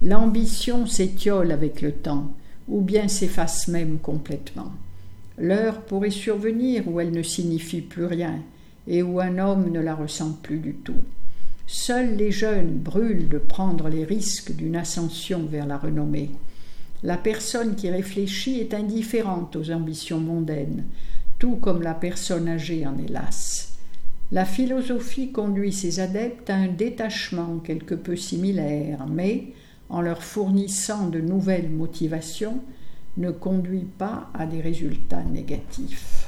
L'ambition s'étiole avec le temps, ou bien s'efface même complètement. L'heure pourrait survenir où elle ne signifie plus rien, et où un homme ne la ressent plus du tout. Seuls les jeunes brûlent de prendre les risques d'une ascension vers la renommée. La personne qui réfléchit est indifférente aux ambitions mondaines, tout comme la personne âgée en est lasse. La philosophie conduit ses adeptes à un détachement quelque peu similaire, mais, en leur fournissant de nouvelles motivations, ne conduit pas à des résultats négatifs.